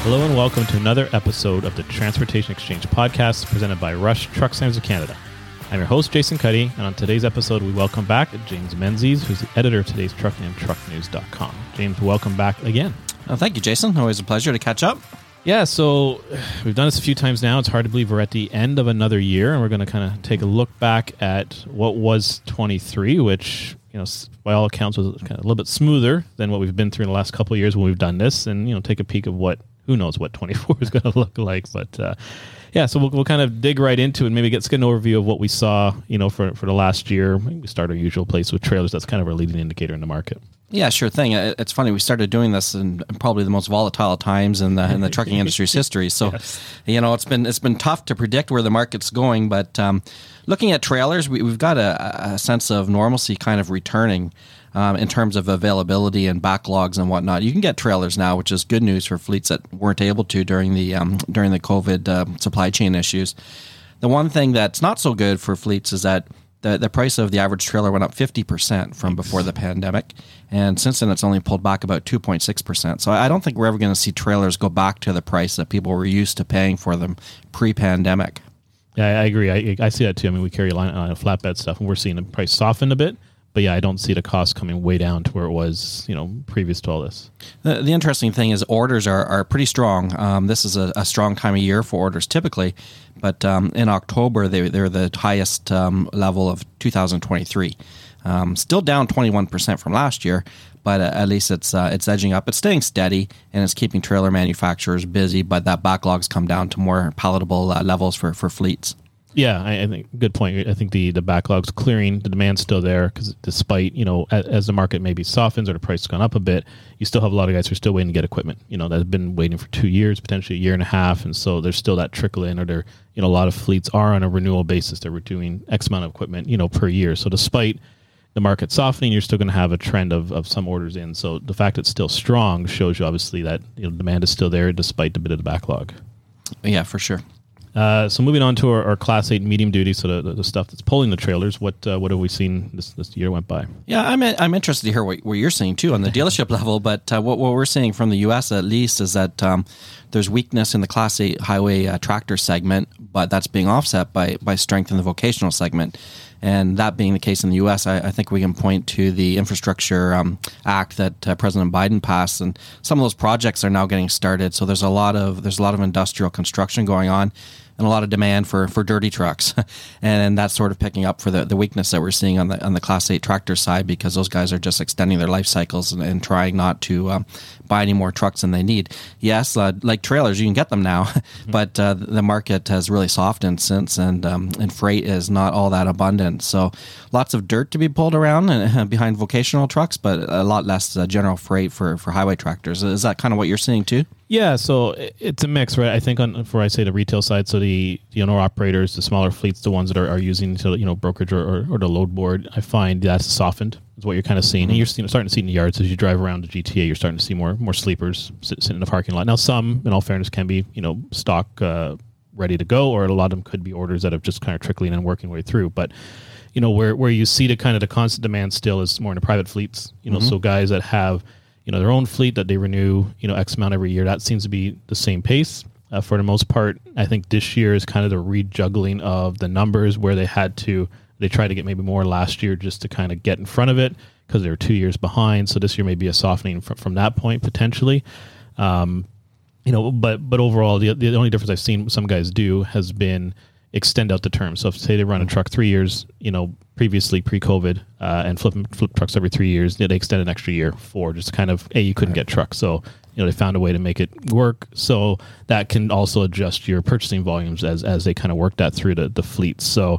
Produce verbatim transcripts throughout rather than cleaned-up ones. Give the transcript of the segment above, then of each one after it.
Hello and welcome to another episode of the Transportation Exchange podcast presented by Rush Truck Centers of Canada. I'm your host, Jason Cuddy, and on today's episode, we welcome back James Menzies, who's the editor of today's truck and truck news dot com. James, welcome back again. Oh, thank you, Jason. Always a pleasure to catch up. Yeah, so we've done this a few times now. It's hard to believe we're at the end of another year, and we're going to kind of take a look back at what was twenty-three, which, you know, by all accounts was kind of a little bit smoother than what we've been through in the last couple of years when we've done this, and, you know, take a peek of what, who knows what twenty-four is going to look like. But, uh, yeah, so we'll, we'll kind of dig right into it and maybe get, get an overview of what we saw, you know, for, for the last year. Maybe we start our usual place with trailers. That's kind of our leading indicator in the market. Yeah, sure thing. It's funny. We started doing this in probably the most volatile times in the in the trucking industry's history. So, yes. you know, it's been it's been tough to predict where the market's going. But um, looking at trailers, we, we've got a, a sense of normalcy kind of returning um, in terms of availability and backlogs and whatnot. You can get trailers now, which is good news for fleets that weren't able to during the um, during the COVID uh, supply chain issues. The one thing that's not so good for fleets is that The, the price of the average trailer went up fifty percent from before the pandemic, and since then it's only pulled back about two point six percent. So I don't think we're ever going to see trailers go back to the price that people were used to paying for them pre-pandemic. Yeah, I agree. I, I see that too. I mean, we carry a line on flatbed stuff, and we're seeing the price soften a bit. But yeah, I don't see the cost coming way down to where it was, you know, previous to all this. The, the interesting thing is orders are, are pretty strong. Um, this is a, a strong time of year for orders typically, but um, in October they they're the highest um, level of two thousand twenty-three. Um, still down twenty-one percent from last year, but uh, at least it's uh, it's edging up. It's staying steady and it's keeping trailer manufacturers busy. But that backlog's come down to more palatable uh, levels for for fleets. Yeah, I, I think good point. I think the, the backlog's clearing, the demand's still there because despite, you know, as, as the market maybe softens or the price has gone up a bit, you still have a lot of guys who are still waiting to get equipment, you know, that have been waiting for two years, potentially a year and a half. And so there's still that trickle in, or they're, you know, a lot of fleets are on a renewal basis. They're doing X amount of equipment, you know, per year. So despite the market softening, you're still going to have a trend of, of some orders in. So the fact it's still strong shows you obviously that, you know, demand is still there despite a bit of the backlog. Yeah, for sure. Uh, so moving on to our, our Class eight medium duty, so the, the, the stuff that's pulling the trailers, what uh, what have we seen this, this year went by? Yeah, I'm I'm interested to hear what, what you're seeing too on the dealership level, but uh, what, what we're seeing from the U S at least is that um, there's weakness in the Class eight highway uh, tractor segment, but that's being offset by, by strength in the vocational segment. And that being the case in the U S, I, I think we can point to the Infrastructure um, Act that uh, President Biden passed, and some of those projects are now getting started. So there's a lot of there's a lot of industrial construction going on, and a lot of demand for, for dirty trucks, and that's sort of picking up for the, the weakness that we're seeing on the on the Class eight tractor side, because those guys are just extending their life cycles and, and trying not to um, buy any more trucks than they need. Yes, uh, like trailers, you can get them now, mm-hmm. but uh, the market has really softened since, and um, and freight is not all that abundant. So lots of dirt to be pulled around and, behind vocational trucks, but a lot less uh, general freight for, for highway tractors. Is that kind of what you're seeing too? Yeah, so it's a mix, right? I think on for I say the retail side, so the, the owner operators, the smaller fleets, the ones that are, are using so you know brokerage or, or, or the load board, I find that's softened is what you're kind of seeing, mm-hmm. and you're seeing, starting to see in the yards as you drive around the G T A. You're starting to see more more sleepers sit, sitting in the parking lot. Now, some, in all fairness, can be you know stock uh, ready to go, or a lot of them could be orders that have just kind of trickling and working way through, but. You know, where, where you see the kind of the constant demand still is more in the private fleets, you know, mm-hmm. so guys that have, you know, their own fleet that they renew, you know, X amount every year, that seems to be the same pace. Uh, for the most part, I think this year is kind of the rejuggling of the numbers where they had to, they tried to get maybe more last year just to kind of get in front of it because they were two years behind. So this year may be a softening from, from that point potentially. Um, you know, but, but overall, the, the only difference I've seen some guys do has been extend out the term. So if say they run a truck three years, you know, previously pre-COVID, uh, and flip flip trucks every three years, they extend an extra year for just kind of, hey, you couldn't get trucks. So, you know, they found a way to make it work. So that can also adjust your purchasing volumes as, as they kind of work that through the, the fleets. So,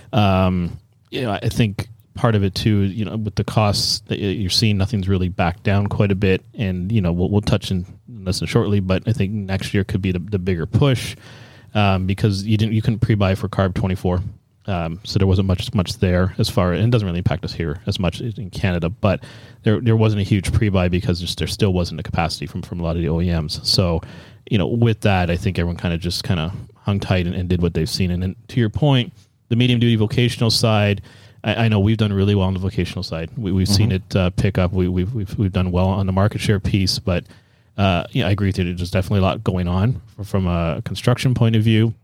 um, you know, I think part of it too, you know, with the costs that you're seeing, nothing's really backed down quite a bit. And, you know, we'll, we'll touch in this shortly, but I think next year could be the, the bigger push. Um, because you didn't, you couldn't pre-buy for CARB twenty-four, um, so there wasn't much much there as far, and it doesn't really impact us here as much in Canada. But there there wasn't a huge pre-buy because there, there still wasn't a capacity from, from a lot of the O E Ms. So, you know, with that, I think everyone kind of just kind of hung tight and, and did what they've seen. And then to your point, the medium duty vocational side, I, I know we've done really well on the vocational side. We, we've mm-hmm. seen it uh, pick up. We, we've we've we've done well on the market share piece, but. uh, yeah, I agree with you. There's definitely a lot going on from a construction point of view.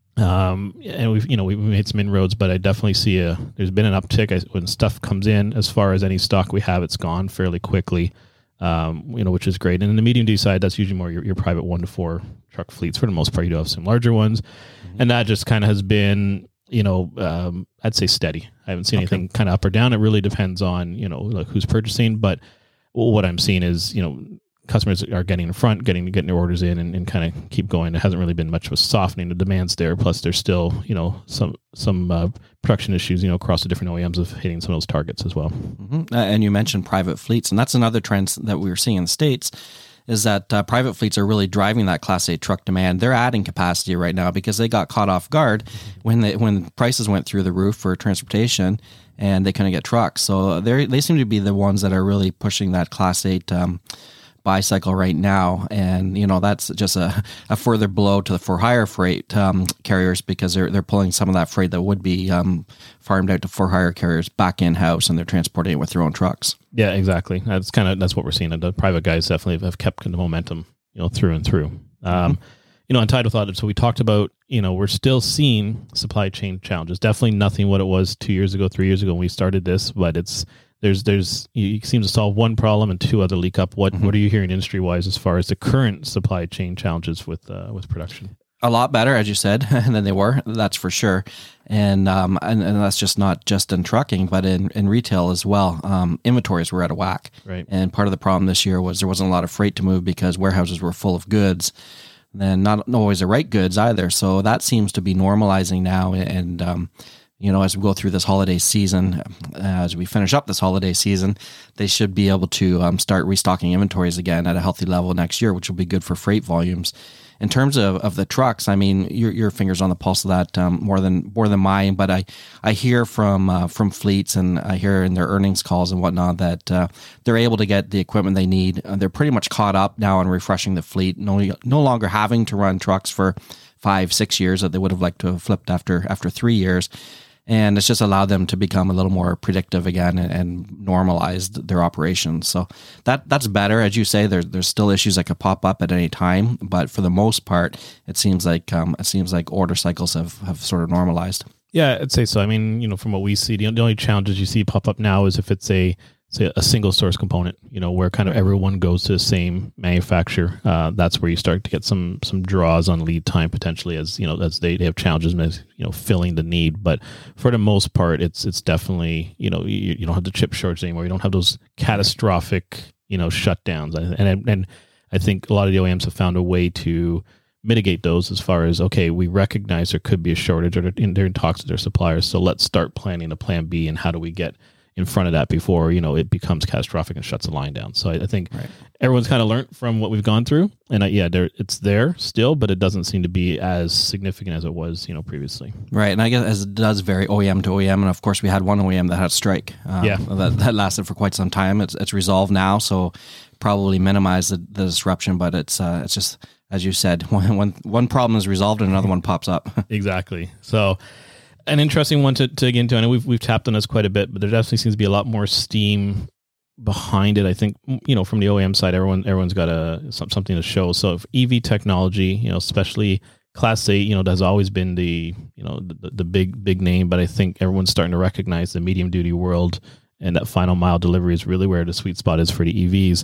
Um, and we've, you know, we've made some inroads, but I definitely see a, there's been an uptick I, when stuff comes in. As far as any stock we have, it's gone fairly quickly, um, you know, which is great. And in the medium duty side, that's usually more your, your private one to four truck fleets. For the most part, you do have some larger ones. Mm-hmm. And that just kind of has been, you know, um, I'd say steady. I haven't seen okay. anything kind of up or down. It really depends on, you know, like who's purchasing. But what I'm seeing is, you know, customers are getting in front, getting getting their orders in, and, and kind of keep going. There hasn't really been much of a softening. The demand's there. Plus, there's still, you know, some some uh, production issues, you know, across the different O E Ms of hitting some of those targets as well. Mm-hmm. Uh, and you mentioned private fleets, and that's another trend that we were seeing in the States, is that uh, private fleets are really driving that Class eight truck demand. They're adding capacity right now because they got caught off guard when they, when prices went through the roof for transportation and they couldn't get trucks. So they they seem to be the ones that are really pushing that Class eight um, bicycle right now, and you know that's just a, a further blow to the for hire freight um, carriers, because they're they're pulling some of that freight that would be um, farmed out to for hire carriers back in house, and they're transporting it with their own trucks. Yeah, exactly. That's kind of that's what we're seeing. The private guys definitely have kept the momentum, you know, through and through. Um, mm-hmm. You know, on Tidal Thought, so we talked about, you know, we're still seeing supply chain challenges. Definitely nothing what it was two years ago, three years ago when we started this, but it's There's, there's, you seem to solve one problem and two other leak up. What, mm-hmm. what are you hearing industry wise as far as the current supply chain challenges with, uh, with production? A lot better, as you said, than they were. That's for sure. And, um, and, and that's just not just in trucking, but in, in retail as well. Um, inventories were out of whack. Right. And part of the problem this year was there wasn't a lot of freight to move because warehouses were full of goods, and not always the right goods either. So that seems to be normalizing now. And, um, you know, as we go through this holiday season, uh, as we finish up this holiday season, they should be able to um, start restocking inventories again at a healthy level next year, which will be good for freight volumes. In terms of, of the trucks, I mean, your your fingers on the pulse of that um, more than more than mine. But I, I hear from uh, from fleets, and I hear in their earnings calls and whatnot that uh, they're able to get the equipment they need. Uh, they're pretty much caught up now on refreshing the fleet. No no longer having to run trucks for five six years that they would have liked to have flipped after after three years. And it's just allowed them to become a little more predictive again and, and normalized their operations. So that that's better. As you say, there's there's still issues that could pop up at any time, but for the most part, it seems like um, it seems like order cycles have, have sort of normalized. Yeah, I'd say so. I mean, you know, from what we see, the only challenges you see pop up now is if it's a say a single source component, you know, where kind of everyone goes to the same manufacturer. Uh, that's where you start to get some some draws on lead time potentially, as you know, as they, they have challenges with, you know, filling the need. But for the most part, it's it's definitely, you know, you, you don't have the chip shortage anymore. You don't have those catastrophic, you know, shutdowns. And and I think a lot of the O E Ms have found a way to mitigate those, as far as, okay, we recognize there could be a shortage, or they're in, they're in talks with their suppliers, so let's start planning a plan B, and how do we get in front of that before, you know, it becomes catastrophic and shuts the line down. So I, I think right. everyone's kind of learned from what we've gone through, and uh, yeah, there it's there still, but it doesn't seem to be as significant as it was, you know, previously. Right, and I guess as it does vary O E M to O E M, and of course we had one O E M that had a strike. Um, yeah, that, that lasted for quite some time. It's it's resolved now, so probably minimize the, the disruption. But it's uh, it's just, as you said, when, when one problem is resolved and another one pops up. Exactly. So. An interesting one to, to get into. I know we've we've tapped on this quite a bit, but there definitely seems to be a lot more steam behind it. I think, you know, from the O E M side, everyone everyone's got a some, something to show. So if E V technology, you know, especially Class eight, you know, has always been the you know the, the big big name, but I think everyone's starting to recognize the medium duty world, and that final mile delivery is really where the sweet spot is for the E Vs.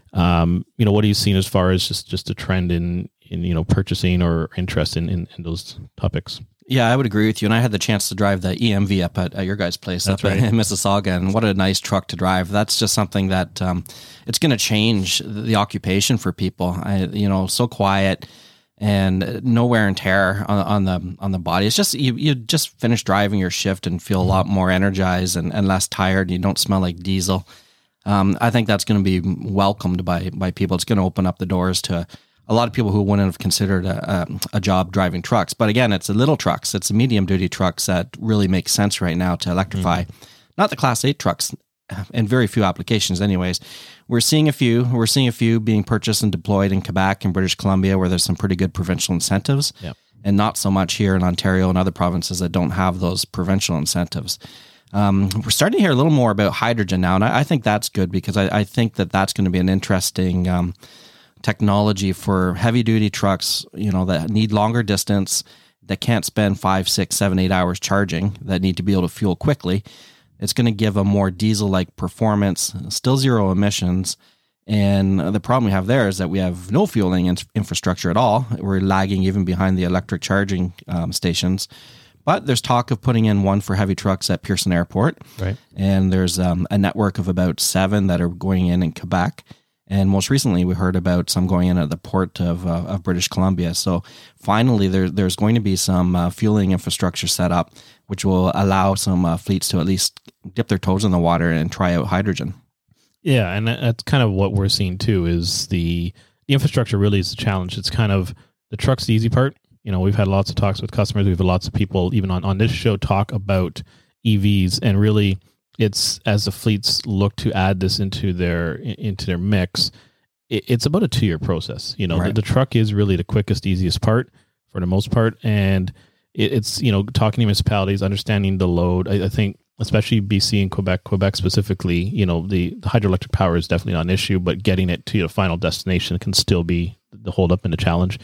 Um, you know, what are you seeing as far as just just a trend in in you know purchasing or interest in in, in those topics? Yeah, I would agree with you. And I had the chance to drive the E M V up at, at your guys' place That's up right. in Mississauga, and what a nice truck to drive. That's just something that um, it's going to change the occupation for people. I, you know, so quiet and no wear and tear on, on the on the body. It's just you you just finish driving your shift and feel a lot more energized and, and less tired. You don't smell like diesel. Um, I think that's going to be welcomed by by people. It's going to open up the doors to a lot of people who wouldn't have considered a, a, a job driving trucks. But again, it's the little trucks, it's the medium duty trucks that really make sense right now to electrify. Mm-hmm. Not the Class eight trucks, in very few applications anyways. We're seeing a few, we're seeing a few being purchased and deployed in Quebec and British Columbia, where there's some pretty good provincial incentives, yep. and not so much here in Ontario and other provinces that don't have those provincial incentives. Um, we're starting to hear a little more about hydrogen now, and I, I think that's good, because I, I think that that's going to be an interesting um, technology for heavy duty trucks, you know, that need longer distance, that can't spend five, six, seven, eight hours charging, that need to be able to fuel quickly. It's going to give a more diesel-like performance, still zero emissions. And the problem we have there is that we have no fueling in- infrastructure at all. We're lagging even behind the electric charging um, stations. But there's talk of putting in one for heavy trucks at Pearson Airport. Right. And there's um, a network of about seven that are going in in Quebec. And most recently, we heard about some going in at the port of, uh, of British Columbia. So finally, there, there's going to be some uh, fueling infrastructure set up, which will allow some uh, fleets to at least dip their toes in the water and try out hydrogen. Yeah, and that's kind of what we're seeing too, is the, the infrastructure really is the challenge. It's kind of the truck's the easy part. You know, we've had lots of talks with customers. We've had lots of people, even on, on this show, talk about E Vs, and really it's as the fleets look to add this into their into their mix, it, it's about a two-year process. You know, right. the, the truck is really the quickest, easiest part for the most part, and it, it's, you know, talking to municipalities, understanding the load. I, I think especially B C and Quebec, Quebec specifically, you know, the, the hydroelectric power is definitely not an issue, but getting it to the final destination can still be the hold up and the challenge.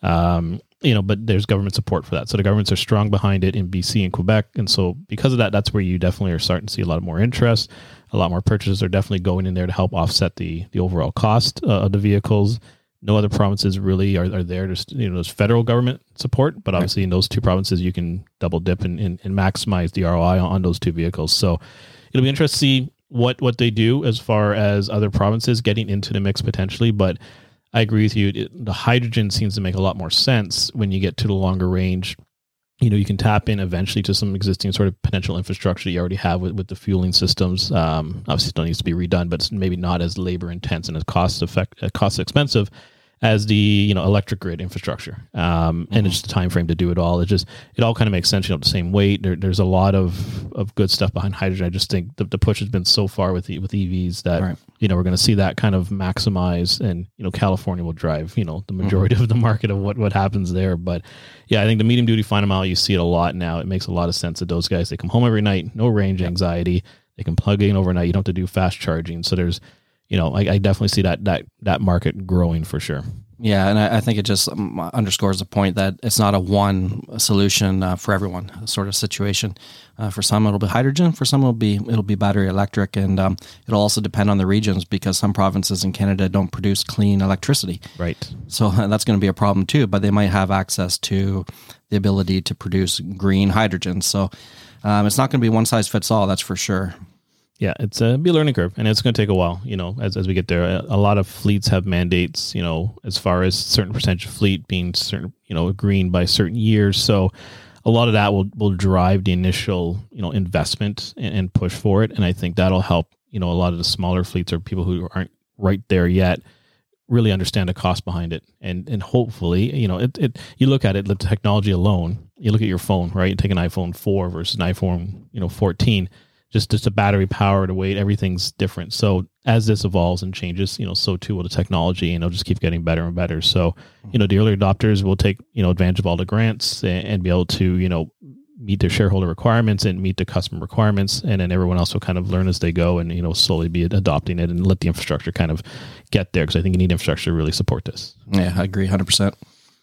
Um, you know, but there's government support for that. So the governments are strong behind it in B C and Quebec. And so because of that, that's where you definitely are starting to see a lot more interest. A lot more purchases are definitely going in there to help offset the the overall cost uh, of the vehicles. No other provinces really are, are there. There's, you know, there's federal government support, but obviously in those two provinces, you can double dip and, and, and maximize the R O I on, on those two vehicles. So it'll be interesting to see what, what they do as far as other provinces getting into the mix potentially. But I agree with you. It, the hydrogen seems to make a lot more sense when you get to the longer range. You know, you can tap in eventually to some existing sort of potential infrastructure that you already have with, with the fueling systems. Um, obviously, it still needs to be redone, but it's maybe not as labor intense and as cost effect, uh, cost expensive as the, you know, electric grid infrastructure. Um, mm-hmm. And it's just the time frame to do it all. It just, it all kind of makes sense. You know, the same weight. There, there's a lot of, of good stuff behind hydrogen. I just think the, the push has been so far with the, with E Vs that, right. you know, we're going to see that kind of maximize, and, you know, California will drive, you know, the majority mm-hmm. of the market of what, what happens there. But yeah, I think the medium duty final mile, you see it a lot now. It makes a lot of sense that those guys, they come home every night, no range anxiety. They can plug in overnight. You don't have to do fast charging. So there's, you know, I, I definitely see that, that, that market growing for sure. Yeah, and I, I think it just um, underscores the point that it's not a one solution uh, for everyone sort of situation. Uh, for some, it'll be hydrogen. For some, it'll be it'll be battery electric, and um, it'll also depend on the regions because some provinces in Canada don't produce clean electricity. Right. So uh, that's going to be a problem too. But they might have access to the ability to produce green hydrogen. So um, it's not going to be one size fits all. That's for sure. Yeah, it's a be a learning curve, and it's going to take a while, you know, as as we get there. A, a lot of fleets have mandates, you know, as far as certain percentage of fleet being certain, you know, green by certain years. So a lot of that will, will drive the initial, you know, investment and, and push for it. And I think that'll help, you know, a lot of the smaller fleets or people who aren't right there yet really understand the cost behind it. And and hopefully, you know, it, it you look at it, the technology alone, you look at your phone, right? You take an iPhone four versus an iPhone, you know, fourteen. Just just the battery power, the weight, everything's different. So as this evolves and changes, you know, so too will the technology, and it'll just keep getting better and better. So, you know, the early adopters will take, you know, advantage of all the grants and, and be able to, you know, meet their shareholder requirements and meet the customer requirements. And then everyone else will kind of learn as they go and, you know, slowly be adopting it and let the infrastructure kind of get there. Because I think you need infrastructure to really support this. Yeah, I agree one hundred percent.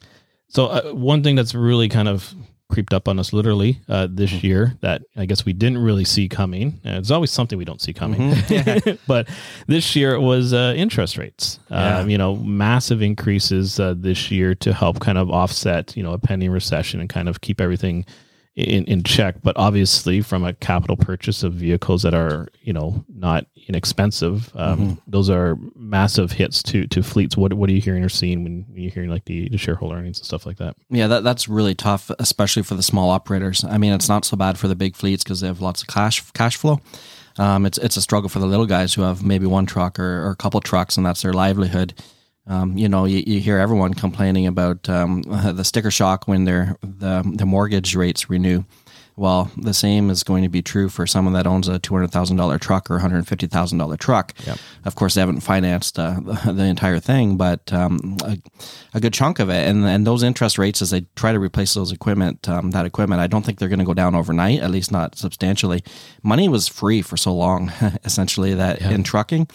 So uh, one thing that's really kind of creeped up on us literally uh, this mm-hmm. year that I guess we didn't really see coming. Uh, it's always something we don't see coming. Mm-hmm. Yeah. But this year it was uh, interest rates. Yeah. Um, you know, massive increases uh, this year to help kind of offset, you know, a pending recession and kind of keep everything in, in check. But obviously from a capital purchase of vehicles that are, you know, not inexpensive, um, mm-hmm. those are massive hits to to fleets. What what are you hearing or seeing when you're hearing like the, the shareholder earnings and stuff like that? Yeah, that that's really tough, especially for the small operators. I mean, it's not so bad for the big fleets because they have lots of cash cash flow. Um, it's it's a struggle for the little guys who have maybe one truck or, or a couple trucks, and that's their livelihood. Um, you know, you, you hear everyone complaining about um, the sticker shock when their the the mortgage rates renew. Well, the same is going to be true for someone that owns a two hundred thousand dollars truck or a one hundred fifty thousand dollars truck. Yep. Of course, they haven't financed uh, the, the entire thing, but um, a, a good chunk of it. And and those interest rates, as they try to replace those equipment, um, that equipment, I don't think they're going to go down overnight, at least not substantially. Money was free for so long, essentially, that yep. in trucking.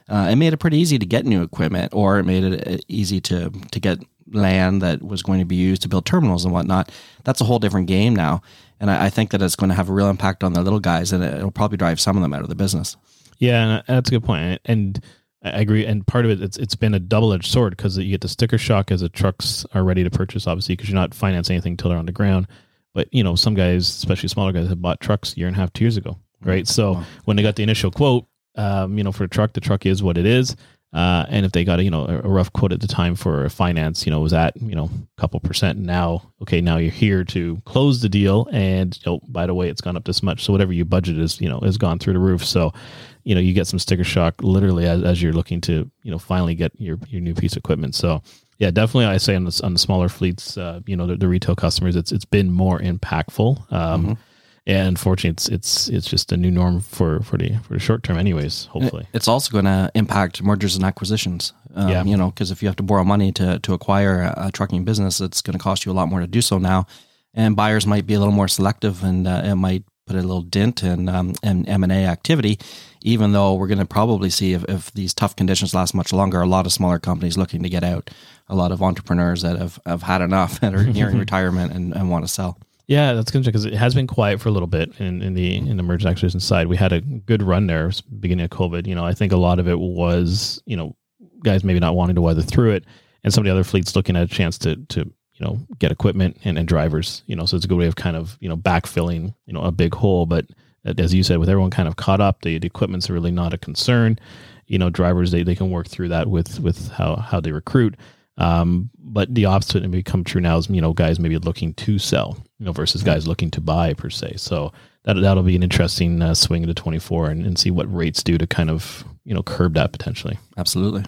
uh, it made it pretty easy to get new equipment, or it made it easy to to get land that was going to be used to build terminals and whatnot. That's a whole different game now. And I, I think that it's going to have a real impact on the little guys, and it, it'll probably drive some of them out of the business. Yeah, that's a good point. And I agree. And part of it, it's it's been a double-edged sword, because you get the sticker shock as the trucks are ready to purchase, obviously, because you're not financing anything until they're on the ground. But, you know, some guys, especially smaller guys, have bought trucks a year and a half, two years ago, right? So wow. when they got the initial quote, um, you know, for a truck, the truck is what it is. Uh, and if they got a, you know, a rough quote at the time for a finance, you know, was at, you know, a couple percent. Now, okay, now you're here to close the deal. And, you know, by the way, it's gone up this much. So whatever you budget is, you know, has gone through the roof. So, you know, you get some sticker shock literally as, as you're looking to, you know, finally get your, your new piece of equipment. So yeah, definitely. I say on the, on the smaller fleets, uh, you know, the, the retail customers, it's, it's been more impactful. Um, mm-hmm. And unfortunately, it's it's it's just a new norm for, for the for the short term, anyways. Hopefully, it's also going to impact mergers and acquisitions. Um, yeah, you know, because if you have to borrow money to to acquire a, a trucking business, it's going to cost you a lot more to do so now. And buyers might be a little more selective, and uh, it might put a little dent in um, in M and A activity. Even though we're going to probably see, if, if these tough conditions last much longer, a lot of smaller companies looking to get out, a lot of entrepreneurs that have, have had enough and are nearing retirement and, and want to sell. Yeah, that's good, because it has been quiet for a little bit in, in the in the merger acquisition side. We had a good run there beginning of COVID. You know, I think a lot of it was, you know, guys maybe not wanting to weather through it, and some of the other fleets looking at a chance to to you know get equipment and, and drivers. You know, so it's a good way of kind of you know backfilling you know a big hole. But as you said, with everyone kind of caught up, the, the equipment's really not a concern. You know, drivers they, they can work through that with with how how they recruit. Um, but the opposite and become true now is, you know, guys maybe looking to sell, you know, versus guys looking to buy per se. So that, that'll be an interesting uh, swing into twenty-four and, and see what rates do to kind of, you know, curb that potentially. Absolutely.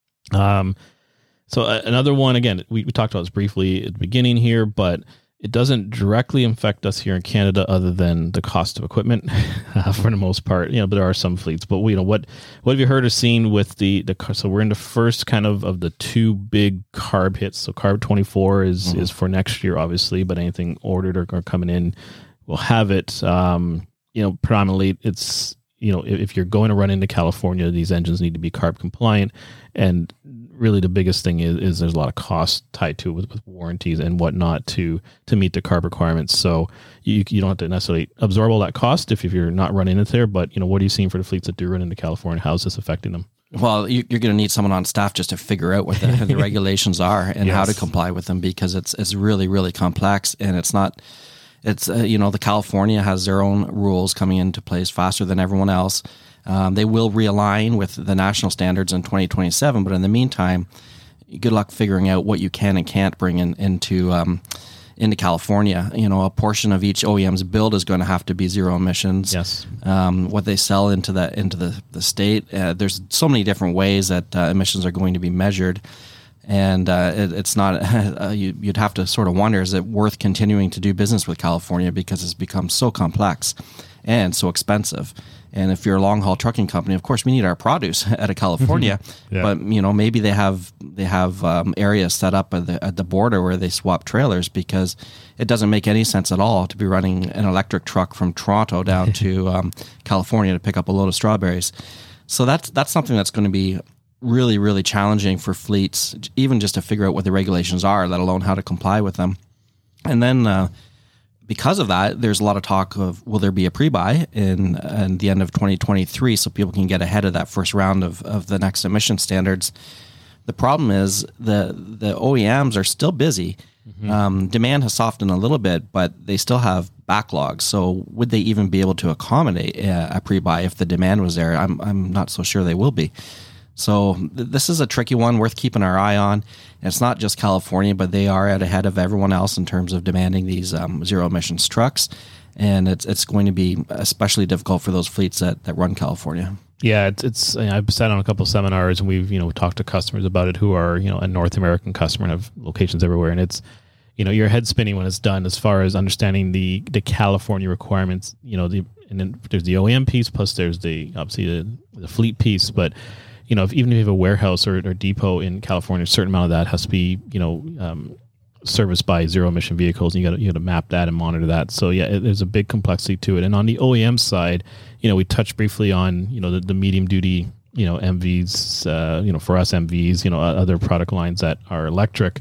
Um, so uh, another one, again, we, we talked about this briefly at the beginning here, but it doesn't directly affect us here in Canada other than the cost of equipment uh, for the most part, you know, but there are some fleets, but we, you know, what, what have you heard or seen with the, the, so we're in the first kind of, of the two big carb hits. So carb twenty-four is, mm-hmm. is for next year, obviously, but anything ordered or, or coming in will have it. Um, you know, predominantly it's, you know, if, if you're going to run into California, these engines need to be carb compliant. And really the biggest thing is, is there's a lot of cost tied to it with, with warranties and whatnot to to meet the carb requirements. So you you don't have to necessarily absorb all that cost if, if you're not running it there. But, you know, what are you seeing for the fleets that do run into California? How is this affecting them? Well, you, you're going to need someone on staff just to figure out what the, the regulations are and yes. how to comply with them, because it's it's really, really complex, and it's not... It's, uh, you know, the California has their own rules coming into place faster than everyone else. Um, they will realign with the national standards in twenty twenty-seven, but in the meantime, good luck figuring out what you can and can't bring in, into um, into California. You know, a portion of each O E M's build is going to have to be zero emissions. Yes. Um, what they sell into the into the the state, uh, there's so many different ways that uh, emissions are going to be measured. And uh, it, it's not, uh, you, you'd have to sort of wonder, is it worth continuing to do business with California, because it's become so complex and so expensive. And if you're a long haul trucking company, of course we need our produce out of California, yeah. but you know, maybe they have, they have um, areas set up at the, at the border where they swap trailers, because it doesn't make any sense at all to be running an electric truck from Toronto down to um, California to pick up a load of strawberries. So that's, that's something that's going to be really, really challenging for fleets, even just to figure out what the regulations are, let alone how to comply with them. And then uh, because of that, there's a lot of talk of, will there be a pre-buy in, in the end of twenty twenty-three so people can get ahead of that first round of, of the next emission standards. The problem is the, the O E Ms are still busy. Mm-hmm. Um, demand has softened a little bit, but they still have backlogs. So would they even be able to accommodate a, a pre-buy if the demand was there? I'm I'm not so sure they will be. So th- this is a tricky one worth keeping our eye on. And it's not just California, but they are out ahead of everyone else in terms of demanding these um, zero emissions trucks. And it's it's going to be especially difficult for those fleets that, that run California. Yeah, it's, it's I've sat on a couple of seminars and we've, you know, talked to customers about it who are, you know, a North American customer and have locations everywhere. And it's, you know, your head spinning when it's done as far as understanding the, the California requirements, you know, the, and then there's the O E M piece, plus there's the, obviously the, the fleet piece, but you know, if, even if you have a warehouse or, or depot in California, a certain amount of that has to be, you know, um, serviced by zero emission vehicles, and you got you got to map that and monitor that. So yeah, it, there's a big complexity to it. And on the O E M side, you know, we touched briefly on, you know, the, the medium duty you know, M Vs, uh, you know, for us M Vs, you know, other product lines that are electric.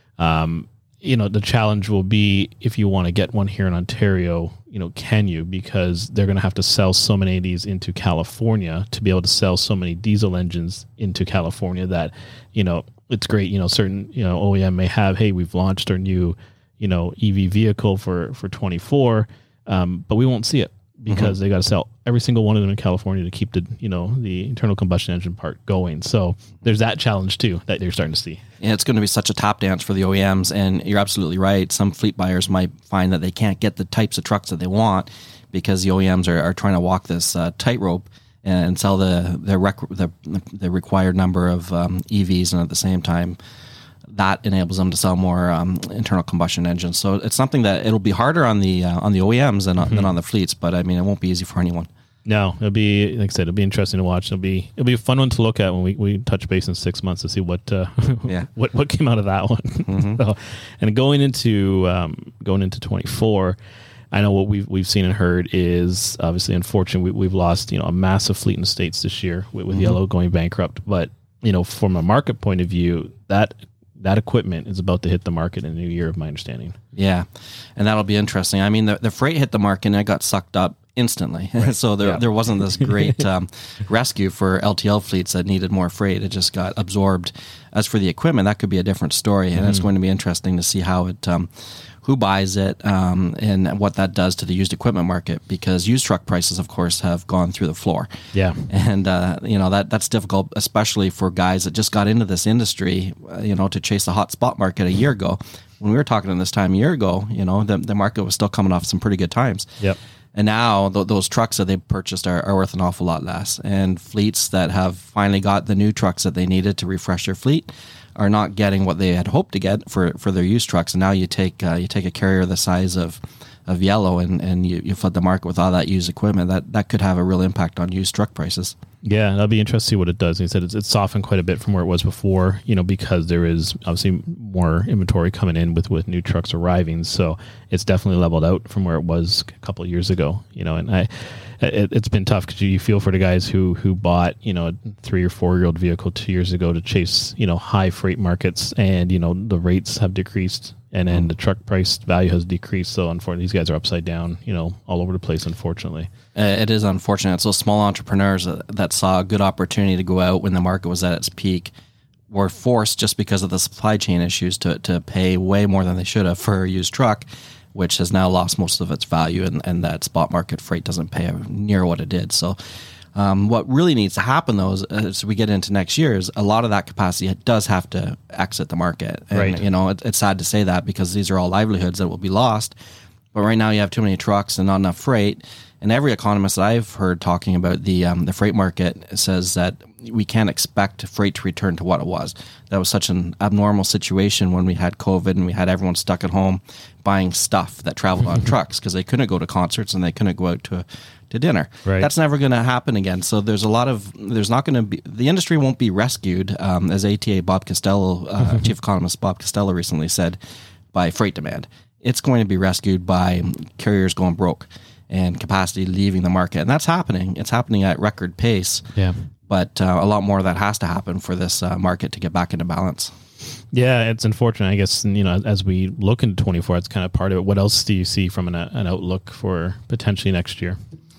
Um, you know, the challenge will be if you want to get one here in Ontario, you know, can you? Because they're going to have to sell so many of these into California to be able to sell so many diesel engines into California that, you know, it's great. You know, certain, you know, O E M may have, hey, we've launched our new, you know, E V vehicle for, for twenty-four, um, but we won't see it because mm-hmm. they got to sell every single one of them in California to keep the, you know, the internal combustion engine part going. So there's that challenge too that you're starting to see. Yeah, it's going to be such a tap dance for the O E Ms, and you're absolutely right. Some fleet buyers might find that they can't get the types of trucks that they want because the O E Ms are, are trying to walk this uh, tightrope and sell the the, rec- the the required number of um, E Vs, and at the same time, that enables them to sell more um, internal combustion engines. So it's something that it'll be harder on the uh, on the O E Ms than, mm-hmm. than on the fleets, but I mean, it won't be easy for anyone. No, it'll be, like I said, it'll be interesting to watch. It'll be it'll be a fun one to look at when we, we touch base in six months to see what uh, yeah. what what came out of that one. Mm-hmm. So, and going into um, going into twenty-four, I know what we've we've seen and heard is obviously unfortunate. We, we've lost, you know, a massive fleet in the States this year with, with mm-hmm. Yellow going bankrupt. But, you know, from a market point of view, that that equipment is about to hit the market in the new year, of my understanding. Yeah, and that'll be interesting. I mean, the, the freight hit the market and it got sucked up instantly. Right. So there, yeah. there wasn't this great um, rescue for L T L fleets that needed more freight. It just got absorbed. As for the equipment, that could be a different story, and mm-hmm. it's going to be interesting to see how it, um, who buys it, um, and what that does to the used equipment market. Because used truck prices, of course, have gone through the floor. Yeah, and uh, you know that that's difficult, especially for guys that just got into this industry. Uh, you know, to chase the hot spot market a year ago. When we were talking in this time a year ago, you know, the the market was still coming off some pretty good times. Yep. And now th- those trucks that they purchased are, are worth an awful lot less. And fleets that have finally got the new trucks that they needed to refresh their fleet are not getting what they had hoped to get for, for their used trucks. And now you take uh, you take a carrier the size of of Yellow and, and you, you flood the market with all that used equipment. That that could have a real impact on used truck prices. Yeah, that'll be interesting to see what it does. He said it's, it's softened quite a bit from where it was before, you know, because there is obviously more inventory coming in with, with new trucks arriving. So it's definitely leveled out from where it was a couple of years ago, you know, and I, it, it's been tough because you feel for the guys who, who bought, you know, a three or four year old vehicle two years ago to chase, you know, high freight markets, and, you know, the rates have decreased. And then the truck price value has decreased. So unfortunately, these guys are upside down, you know, all over the place, unfortunately. Uh, it is unfortunate. It's those small entrepreneurs that, that saw a good opportunity to go out when the market was at its peak, were forced just because of the supply chain issues to, to pay way more than they should have for a used truck, which has now lost most of its value, and, and that spot market freight doesn't pay near what it did. So Um, what really needs to happen, though, is as we get into next year, is a lot of that capacity does have to exit the market. And, right. you know, it, it's sad to say that because these are all livelihoods that will be lost. But right now you have too many trucks and not enough freight. And every economist that I've heard talking about the um, the freight market says that we can't expect freight to return to what it was. That was such an abnormal situation when we had COVID and we had everyone stuck at home buying stuff that traveled on trucks because they couldn't go to concerts and they couldn't go out to to dinner. Right. That's never going to happen again. So there's a lot of, there's not going to be, the industry won't be rescued, um, as A T A Bob Costello, uh, chief economist Bob Costello recently said, by freight demand. It's going to be rescued by carriers going broke and capacity leaving the market. And that's happening. It's happening at record pace. Yeah. But uh, a lot more of that has to happen for this uh, market to get back into balance. Yeah, it's unfortunate. I guess, you know, as we look into twenty-four, it's kind of part of it. What else do you see from an, an outlook for potentially next year?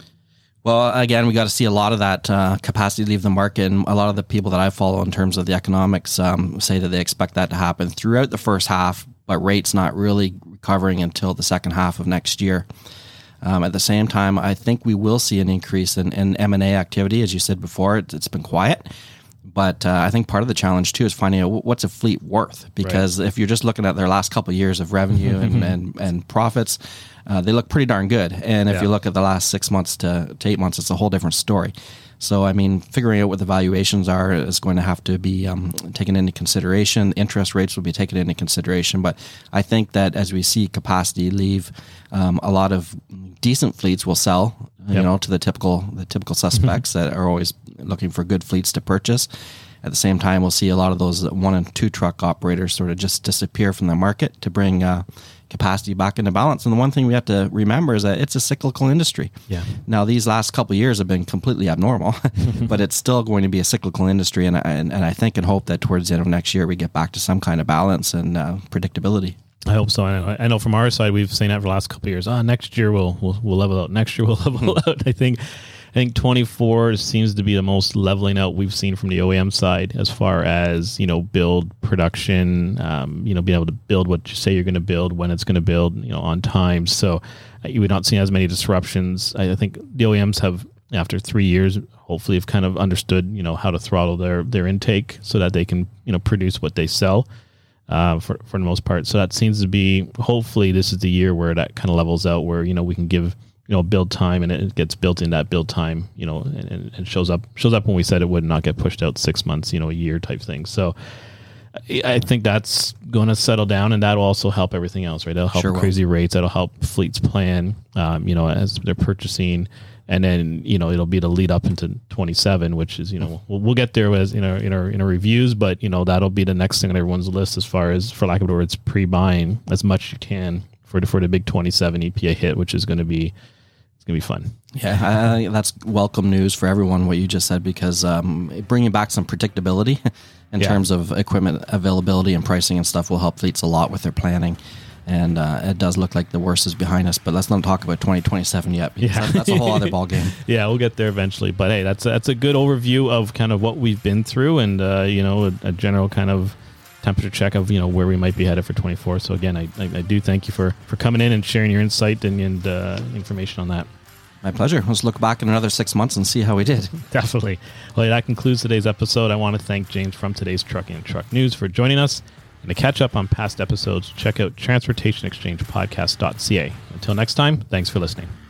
Well, again, we got to see a lot of that uh, capacity leave the market, and a lot of the people that I follow in terms of the economics um, say that they expect that to happen throughout the first half, but rates not really recovering until the second half of next year. Um, at the same time, I think we will see an increase in, in M and A activity. As you said before, it, it's been quiet. But uh, I think part of the challenge, too, is finding out what's a fleet worth. Because right. if you're just looking at their last couple of years of revenue and, and, and profits, uh, they look pretty darn good. And if yeah. you look at the last six months to, to eight months, it's a whole different story. So, I mean, figuring out what the valuations are is going to have to be um, taken into consideration. Interest rates will be taken into consideration. But I think that as we see capacity leave, um, a lot of decent fleets will sell, you yep. know, to the typical the typical suspects that are always looking for good fleets to purchase. At the same time, we'll see a lot of those one and two truck operators sort of just disappear from the market to bring uh, capacity back into balance. And the one thing we have to remember is that it's a cyclical industry. Yeah. Now, these last couple of years have been completely abnormal, but it's still going to be a cyclical industry. And, and, and I think and hope that towards the end of next year, we get back to some kind of balance and uh, predictability. I hope so. I know, I know from our side, we've seen that for the last couple of years. Ah, next year we'll, we'll we'll level out. Next year we'll level out. I think I think twenty-four seems to be the most leveling out we've seen from the O E M side as far as, you know, build production, um, you know, being able to build what you say you're going to build, when it's going to build, you know, on time. So uh, we're not seeing as many disruptions. I, I think the O E Ms have, after three years, hopefully have kind of understood, you know, how to throttle their their intake so that they can, you know, produce what they sell. Uh, for for the most part. So that seems to be, hopefully this is the year where that kind of levels out, where, you know, we can give, you know, build time, and it gets built in that build time, you know, and, and shows up shows up when we said it would, not get pushed out six months, you know, a year type thing. So I think that's going to settle down, and that'll also help everything else, right? That'll help Sure crazy rates. That'll help fleets plan, um, you know, as they're purchasing. And then, you know, it'll be the lead up into twenty-seven, which is, you know, we'll, we'll get there as in our, in our, in our reviews, but, you know, that'll be the next thing on everyone's list as far as, for lack of a words, pre-buying as much as you can for the, for the big twenty-seven E P A hit, which is going to be, it's going to be fun. Yeah, I think that's welcome news for everyone, what you just said, because um, bringing back some predictability in yeah. terms of equipment availability and pricing and stuff will help fleets a lot with their planning. And uh, it does look like the worst is behind us, but let's not talk about twenty twenty-seven yet, because yeah. that's, that's a whole other ballgame. Yeah, we'll get there eventually. But hey, that's a, that's a good overview of kind of what we've been through, and uh, you know, a, a general kind of temperature check of, you know, where we might be headed for twenty-four. So again, I, I, I do thank you for, for coming in and sharing your insight and, and uh, information on that. My pleasure. Let's look back in another six months and see how we did. Definitely. Well, that concludes today's episode. I want to thank James from Today's Trucking and Truck News for joining us. And to catch up on past episodes, check out transportation exchange podcast dot c a. Until next time, thanks for listening.